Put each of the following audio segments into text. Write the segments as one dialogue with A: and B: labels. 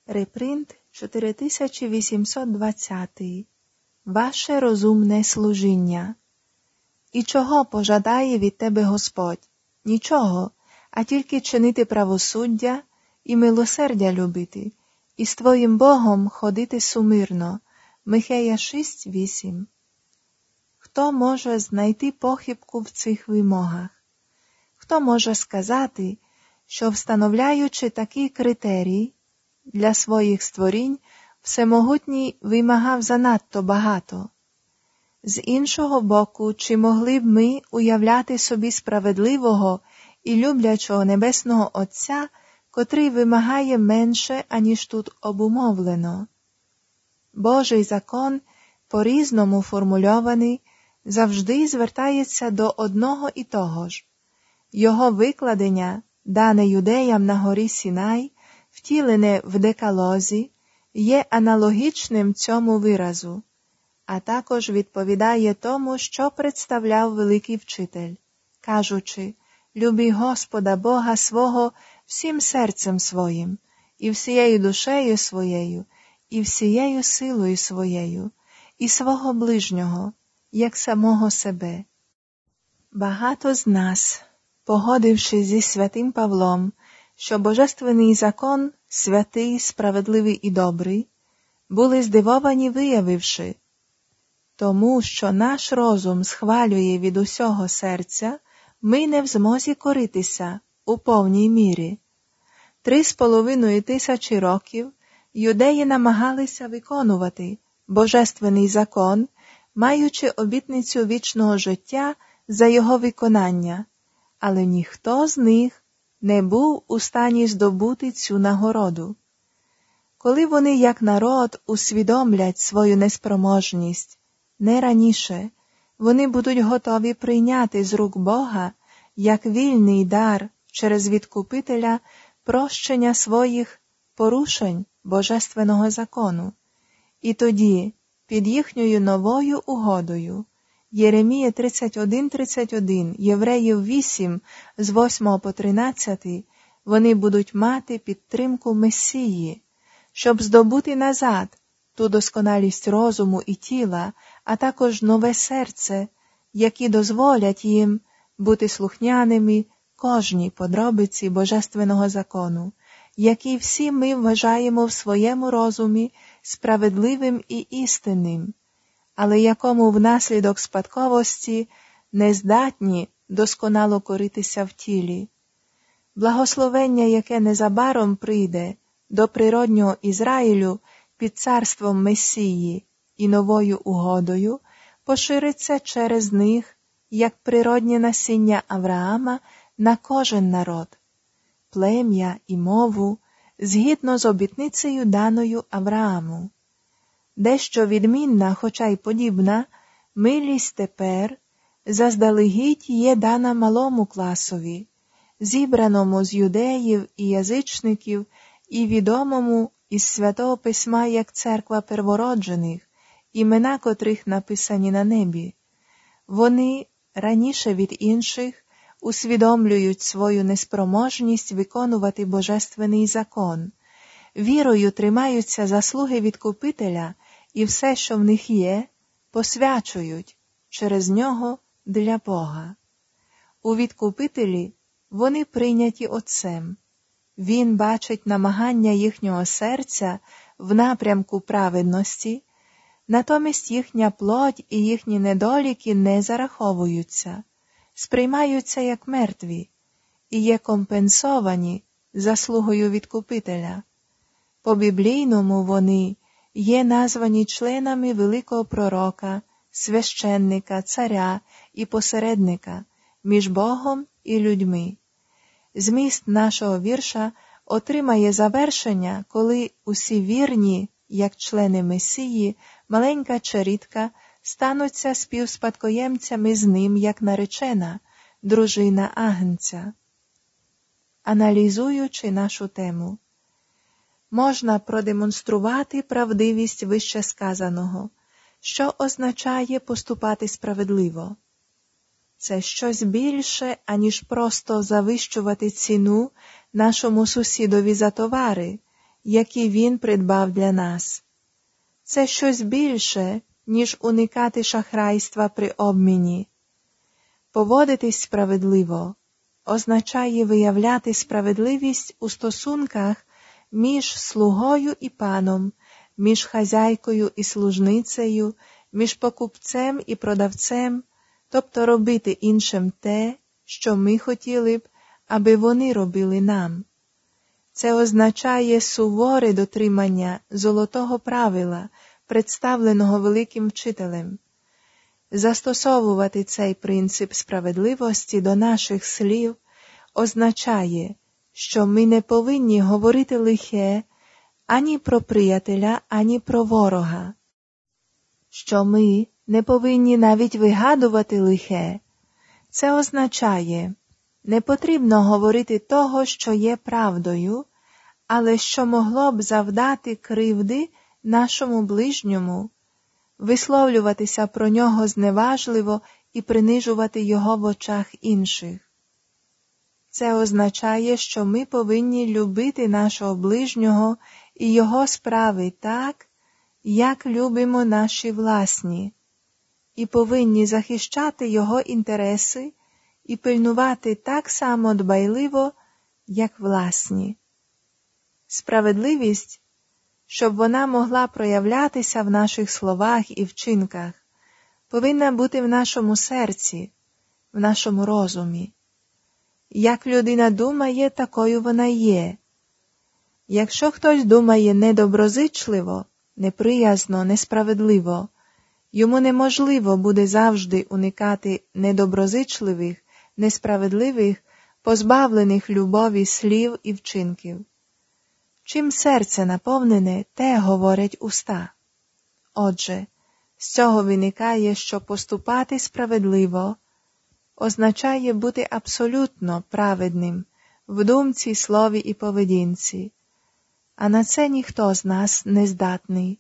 A: Репринт 4820. Ваше розумне служіння. І чого пожадає від тебе Господь? Нічого, а тільки чинити правосуддя і милосердя любити, і з твоїм Богом ходити сумирно. Михея 6:8. Хто може знайти похибку в цих вимогах? Хто може сказати, що встановляючи такий критерій для своїх створінь, Всемогутній вимагав занадто багато? З іншого боку, чи могли б ми уявляти собі справедливого і люблячого Небесного Отця, котрий вимагає менше, аніж тут обумовлено? Божий закон, по-різному формульований, завжди звертається до одного і того ж. Його викладення, дане юдеям на горі Сінай, втілене в Декалозі, є аналогічним цьому виразу, а також відповідає тому, що представляв великий вчитель, кажучи: «Люби Господа Бога свого всім серцем своїм, і всією душею своєю, і всією силою своєю, і свого ближнього, як самого себе». Багато з нас, погодившись зі святим Павлом, що Божественний закон святий, справедливий і добрий, були здивовані, виявивши, тому що наш розум схвалює від усього серця, ми не в змозі коритися у повній мірі. 3500 років юдеї намагалися виконувати Божественний закон, маючи обітницю вічного життя за його виконання, але ніхто з них не був у стані здобути цю нагороду. Коли вони, як народ, усвідомлять свою неспроможність, не раніше, вони будуть готові прийняти з рук Бога, як вільний дар через Відкупителя, прощення своїх порушень Божественного закону. І тоді, під їхньою новою угодою, Єремія 31:31, Євреїв 8, з 8 по 13, вони будуть мати підтримку Месії, щоб здобути назад ту досконалість розуму і тіла, а також нове серце, які дозволять їм бути слухняними кожній подробиці Божественного закону, який всі ми вважаємо в своєму розумі справедливим і істинним, але якому внаслідок спадковості не здатні досконало коритися в тілі. Благословення, яке незабаром прийде до природнього Ізраїлю під царством Месії і новою угодою, пошириться через них, як природнє насіння Авраама, на кожен народ, плем'я і мову, згідно з обітницею даною Аврааму. Дещо відмінна, хоча й подібна, милість тепер заздалегідь є дана малому класові, зібраному з юдеїв і язичників і відомому із Святого Письма як церква первороджених, імена котрих написані на небі. Вони раніше від інших усвідомлюють свою неспроможність виконувати Божественний закон, вірою тримаються заслуги Відкупителя і все, що в них є, посвячують через нього для Бога. У Відкупителі вони прийняті Отцем. Він бачить намагання їхнього серця в напрямку праведності, натомість їхня плоть і їхні недоліки не зараховуються, сприймаються як мертві і є компенсовані заслугою Відкупителя. По-біблійному вони є названі членами великого пророка, священника, царя і посередника між Богом і людьми. Зміст нашого вірша отримає завершення, коли усі вірні, як члени Месії, маленька чарітка, стануться співспадкоємцями з ним, як наречена, дружина Агнця. Аналізуючи нашу тему, можна продемонструвати правдивість вище сказаного, що означає поступати справедливо. Це щось більше, аніж просто завищувати ціну нашому сусідові за товари, які Він придбав для нас. Це щось більше, ніж уникати шахрайства при обміні. Поводитись справедливо означає виявляти справедливість у стосунках між слугою і паном, між хазяйкою і служницею, між покупцем і продавцем, тобто робити іншим те, що ми хотіли б, аби вони робили нам. Це означає суворе дотримання золотого правила, представленого великим вчителем. Застосовувати цей принцип справедливості до наших слів означає, що ми не повинні говорити лихе ані про приятеля, ані про ворога. Що ми не повинні навіть вигадувати лихе. Це означає, не потрібно говорити того, що є правдою, але що могло б завдати кривди нашому ближньому, висловлюватися про нього зневажливо і принижувати його в очах інших. Це означає, що ми повинні любити нашого ближнього і його справи так, як любимо наші власні, і повинні захищати його інтереси і пильнувати так само дбайливо, як власні. Справедливість, щоб вона могла проявлятися в наших словах і вчинках, повинна бути в нашому серці, в нашому розумі. Як людина думає, такою вона є. Якщо хтось думає недоброзичливо, неприязно, несправедливо, йому неможливо буде завжди уникати недоброзичливих, несправедливих, позбавлених любові слів і вчинків. Чим серце наповнене, те говорять уста. Отже, з цього виникає, що поступати справедливо означає бути абсолютно праведним в думці, слові і поведінці, а на це ніхто з нас не здатний.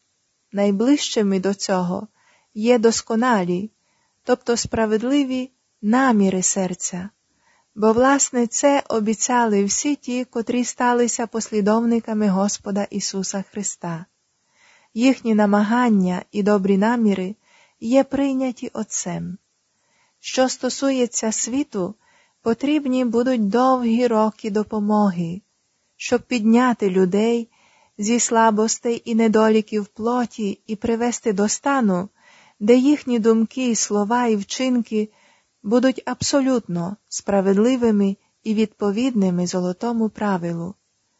A: Найближчими до цього є досконалі, тобто справедливі наміри серця, бо, власне, це обіцяли всі ті, котрі сталися послідовниками Господа Ісуса Христа. Їхні намагання і добрі наміри є прийняті Отцем. Що стосується світу, потрібні будуть довгі роки допомоги, щоб підняти людей зі слабостей і недоліків плоті і привести до стану, де їхні думки, слова і вчинки будуть абсолютно справедливими і відповідними золотому правилу.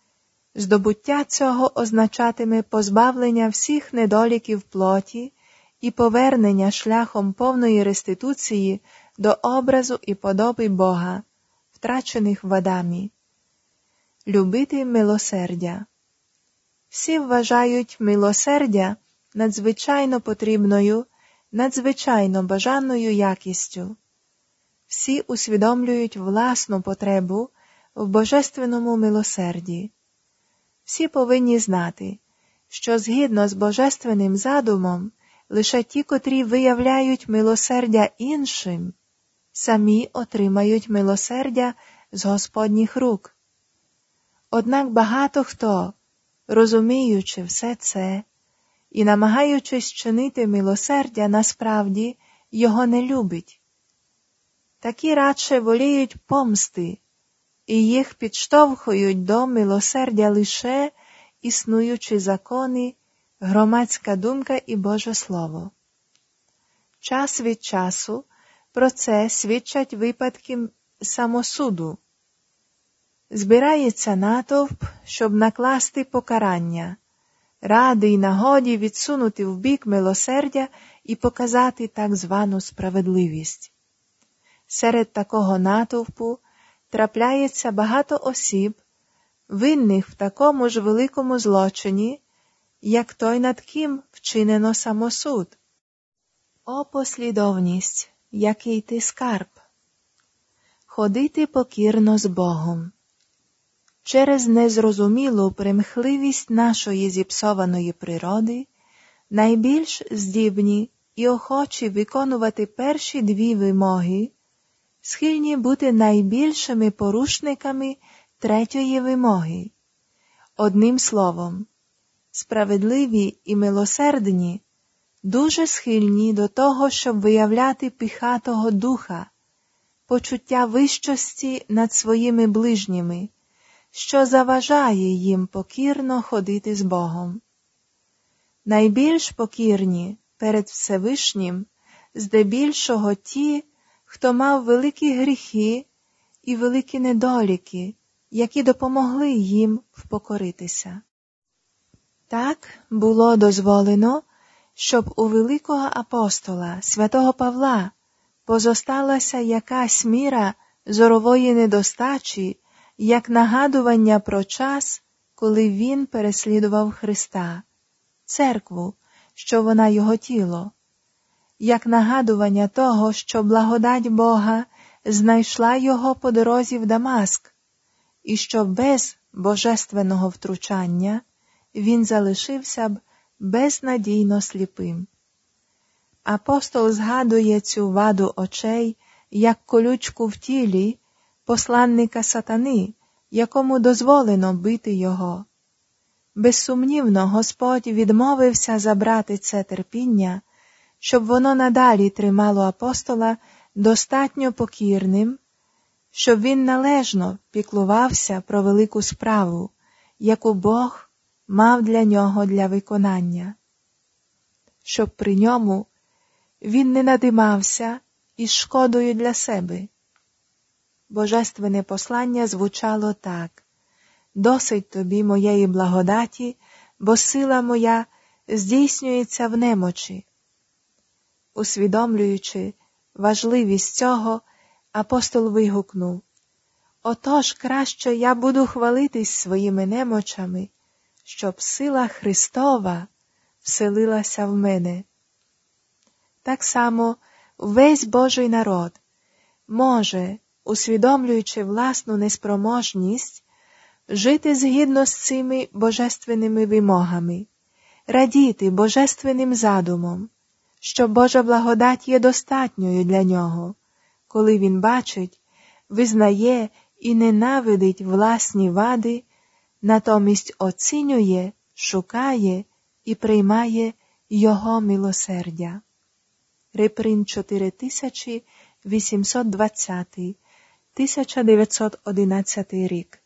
A: Здобуття цього означатиме позбавлення всіх недоліків плоті і повернення шляхом повної реституції до образу і подоби Бога, втрачених в Адамі. Любити милосердя. Всі вважають милосердя надзвичайно потрібною, надзвичайно бажаною якістю. Всі усвідомлюють власну потребу в божественному милосерді. Всі повинні знати, що згідно з божественним задумом, лише ті, котрі виявляють милосердя іншим, самі отримають милосердя з Господніх рук. Однак багато хто, розуміючи все це і намагаючись чинити милосердя, насправді його не любить. Такі радше воліють помсти, і їх підштовхують до милосердя лише існуючі закони, громадська думка і Боже Слово. Час від часу про це свідчать випадки самосуду. Збирається натовп, щоб накласти покарання, ради й нагоді відсунути вбік милосердя і показати так звану справедливість. Серед такого натовпу трапляється багато осіб, винних в такому ж великому злочині, як той, над ким вчинено самосуд. О послідовність, який ти скарб! Ходити покірно з Богом. Через незрозумілу примхливість нашої зіпсованої природи найбільш здібні і охочі виконувати перші дві вимоги, схильні бути найбільшими порушниками третьої вимоги, Одним словом, справедливі і милосердні дуже схильні до того, щоб виявляти пихатого духа, почуття вищості над своїми ближніми, що заважає їм покірно ходити з Богом. Найбільш покірні перед Всевишнім здебільшого ті, хто мав великі гріхи і великі недоліки, які допомогли їм впокоритися. Так було дозволено, щоб у великого апостола святого Павла позосталася якась міра зорової недостачі, як нагадування про час, коли він переслідував Христа, церкву, що вона його тіло, як нагадування того, що благодать Бога знайшла його по дорозі в Дамаск, і що без божественного втручання він залишився б безнадійно сліпим. Апостол згадує цю ваду очей як колючку в тілі посланника сатани, якому дозволено бити його. Безсумнівно, Господь відмовився забрати це терпіння, щоб воно надалі тримало апостола достатньо покірним, щоб він належно піклувався про велику справу, яку Бог мав для нього для виконання, щоб при ньому він не надимався із шкодою для себе. Божественне послання звучало так: «Досить тобі моєї благодаті, бо сила моя здійснюється в немочі». Усвідомлюючи важливість цього, апостол вигукнув: «Отож краще я буду хвалитись своїми немочами, щоб сила Христова вселилася в мене». Так само весь Божий народ може, усвідомлюючи власну неспроможність, жити згідно з цими божественними вимогами, радіти божественним задумом, що Божа благодать є достатньою для нього, коли він бачить, визнає і ненавидить власні вади, натомість оцінює, шукає і приймає його милосердя. Репринт 4820, 1911 рік.